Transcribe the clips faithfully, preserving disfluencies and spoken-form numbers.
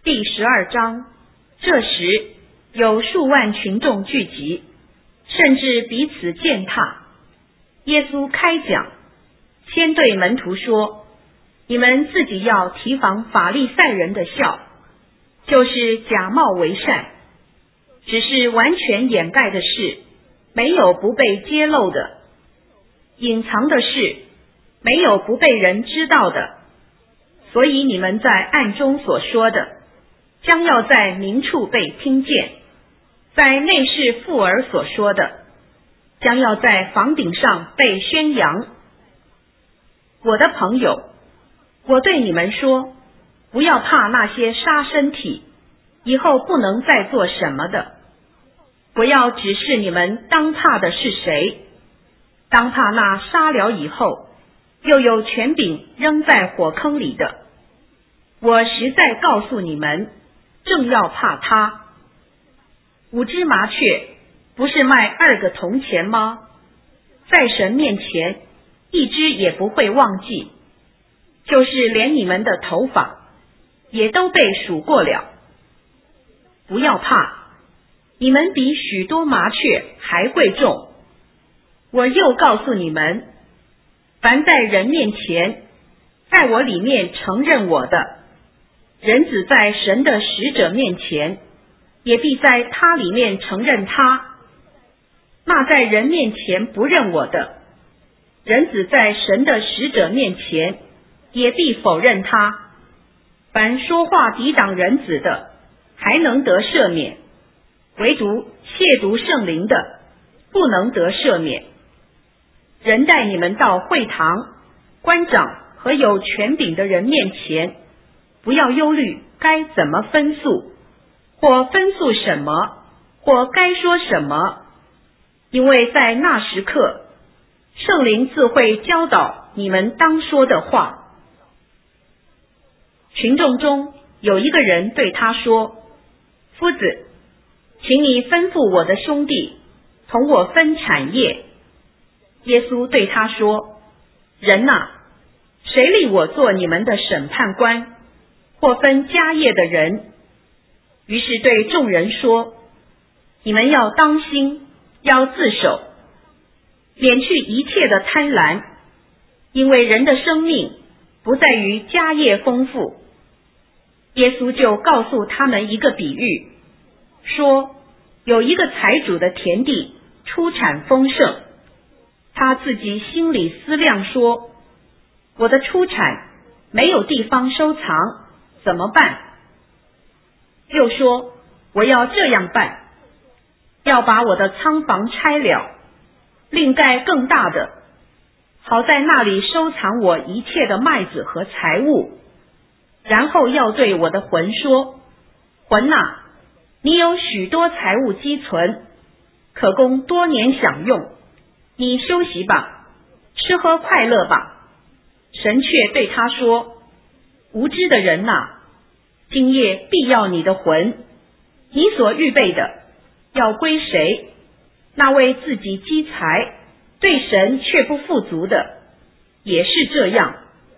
第十二章。这时有数万群众聚集，甚至彼此践踏。耶稣开讲，先对门徒说：你们自己要提防法利赛人的笑，就是假冒为善，只是完全掩盖的事，没有不被揭露的；隐藏的事，没有不被人知道的。所以你们在暗中所说的，将要在明处被听见；在内室附耳所说的，将要在房顶上被宣扬。我的朋友，我对你们说，不要怕那些杀身体，以后不能再做什么的。我要指示你们当怕的是谁，当怕那杀了以后，又有权柄扔在火坑里的。我实在告诉你们，正要怕他。五只麻雀不是卖二个铜钱吗？在神面前，一只也不会忘记，就是连你们的头发也都被数过了。不要怕，你们比许多麻雀还贵重。我又告诉你们，凡在人面前，在我里面承认我的，人子在神的使者面前，也必在他里面承认他。那在人面前不认我的，人子在神的使者面前，也必否认他。凡说话抵挡人子的，还能得赦免；唯独亵渎圣灵的，不能得赦免。人带你们到会堂、官长和有权柄的人面前，不要忧虑该怎么分诉，或分诉什么，或该说什么，因为在那时刻，圣灵自会教导你们当说的话。群众中有一个人对他说：夫子，请你吩咐我的兄弟同我分产业。耶稣对他说：人哪，谁立我做你们的审判官，或分家业的人？于是对众人说：你们要当心，要自守，免去一切的贪婪，因为人的生命不在于家业丰富。耶稣就告诉他们一个比喻，说有一个财主的田地出产丰盛，他自己心里思量说：我的出产没有地方收藏，怎么办？又说：我要这样办，要把我的仓房拆了，另盖更大的，好在那里收藏我一切的麦子和财物。然后要对我的魂说：魂哪，你有许多财物积存，可供多年享用，你休息吧，吃喝快乐吧。神却对他说：无知的人哪，今夜必要你的魂，你所预备的要归谁？那为自己积财，对神却不富足的，也是这样。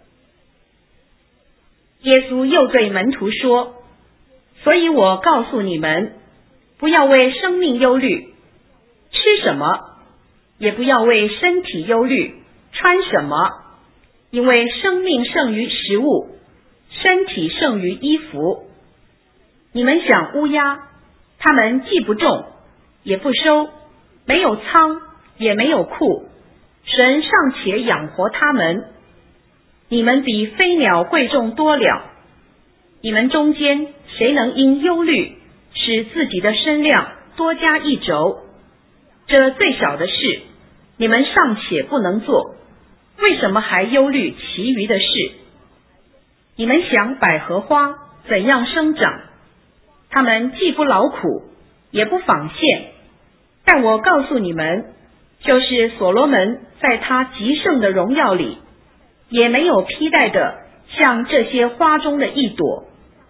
耶稣又对门徒说：所以我告诉你们，不要为生命忧虑，吃什么；也不要为身体忧虑，穿什么。因为生命胜于食物，身体胜于衣服。你们想乌鸦，它们既不种，也不收，没有仓，也没有库，神尚且养活它们，你们比飞鸟贵重多了。你们中间谁能因忧虑使自己的身量多加一轴？这最小的事，你们尚且不能做，为什么还忧虑其余的事？你们想百合花怎样生长？它们既不劳苦，也不纺线。但我告诉你们，就是所罗门在他极盛的荣耀里，也没有披戴的像这些花中的一朵。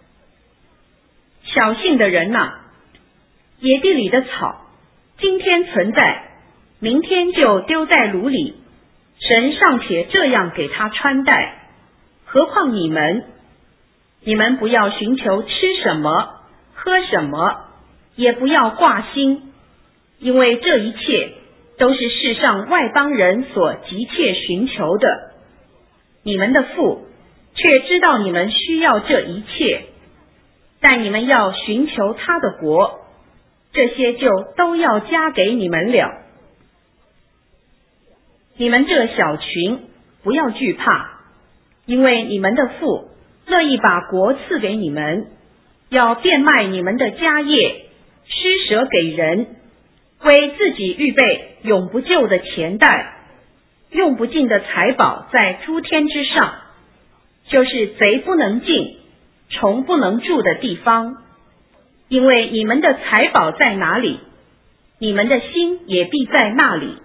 小信的人哪，野地里的草，今天存在，明天就丢在炉里，神尚且这样给他穿戴，何况你们？ 你们不要寻求吃什么喝什么，也不要挂心，因为这一切都是世上外邦人所急切寻求的。你们的父却知道你们需要这一切，但你们要寻求他的国，这些就都要加给你们了。你们这小群不要惧怕，因为你们的父乐意把国赐给你们，要变卖你们的家业，施舍给人，为自己预备永不旧的钱袋，用不尽的财宝在诸天之上，就是贼不能进，虫不能住的地方。因为你们的财宝在哪里，你们的心也必在那里。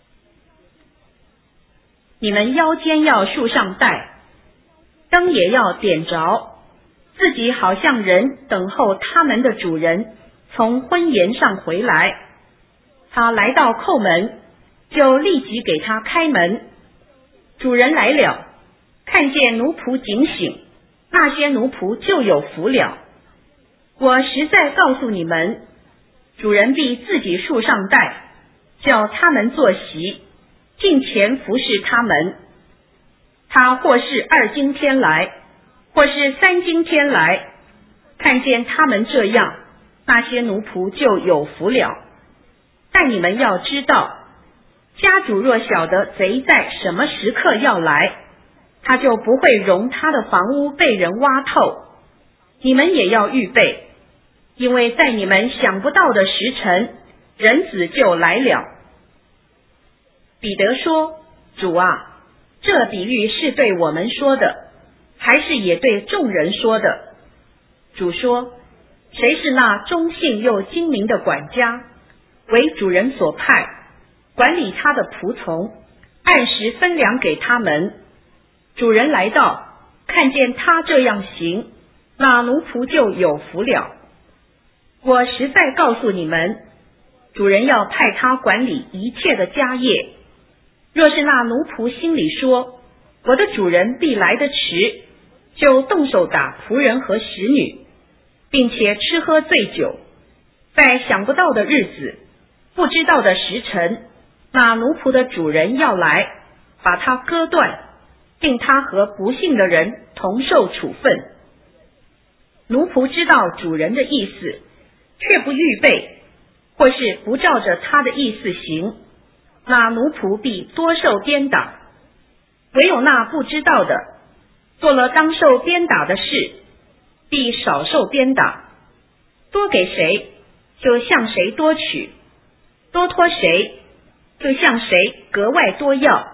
你们腰间要束上带，灯也要点着，自己好像人等候他们的主人从婚宴上回来。他来到叩门，就立即给他开门。主人来了，看见奴仆警醒，那些奴仆就有福了。我实在告诉你们，主人必自己束上带，叫他们坐席，近前服侍他们。他或是二更天来，或是三更天来，看见他们这样，那些奴仆就有福了。但你们要知道，家主若晓得贼在什么时刻要来，他就不会容他的房屋被人挖透。你们也要预备，因为在你们想不到的时辰，人子就来了。彼得说：主啊，这比喻是对我们说的，还是也对众人说的？主说：谁是那忠信又精明的管家，为主人所派，管理他的仆从，按时分粮给他们。主人来到，看见他这样行，那奴仆就有福了。我实在告诉你们，主人要派他管理一切的家业。若是那奴仆心里说，我的主人必来得迟，就动手打仆人和使女，并且吃喝醉酒，在想不到的日子，不知道的时辰，那奴仆的主人要来，把他割断，令他和不信的人同受处分。奴仆知道主人的意思，却不预备，或是不照着他的意思行，那奴仆必多受鞭打。唯有那不知道的，做了当受鞭打的事，必少受鞭打。多给谁，就向谁多取；多托谁，就向谁格外多要。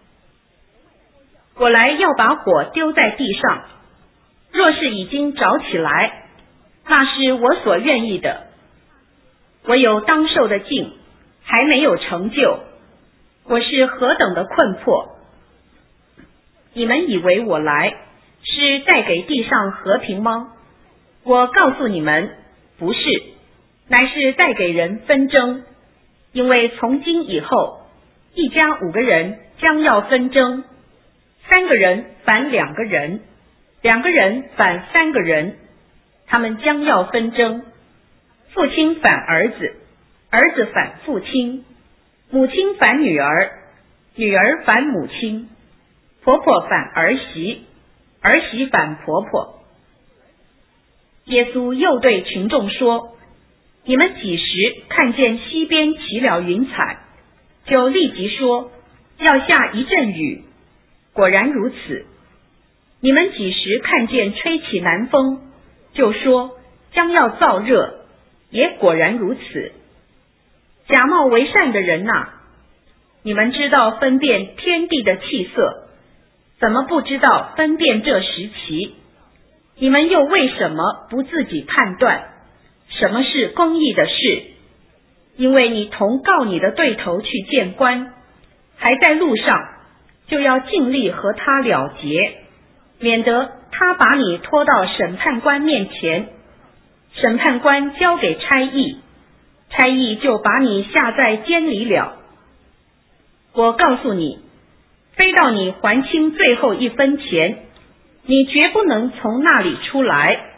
我来要把火丢在地上，若是已经着起来，那是我所愿意的。我有当受的境，还没有成就，我是何等的困迫！你们以为我来是带给地上和平吗？我告诉你们，不是，乃是带给人纷争。因为从今以后，一家五个人将要纷争，三个人反两个人，两个人反三个人，他们将要纷争。父亲反儿子，儿子反父亲，母亲反女儿，女儿反母亲，婆婆反儿媳，儿媳反婆婆。耶稣又对群众说：你们几时看见西边起了云彩，就立即说要下一阵雨，果然如此。你们几时看见吹起南风，就说将要燥热，也果然如此。假冒为善的人哪，你们知道分辨天地的气色，怎么不知道分辨这时期？你们又为什么不自己判断什么是公义的事？因为你同告你的对头去见官，还在路上，就要尽力和他了结，免得他把你拖到审判官面前，审判官交给差役，差役就把你下在监里了。我告诉你，非到你还清最后一分钱， 你绝不能从那里出来。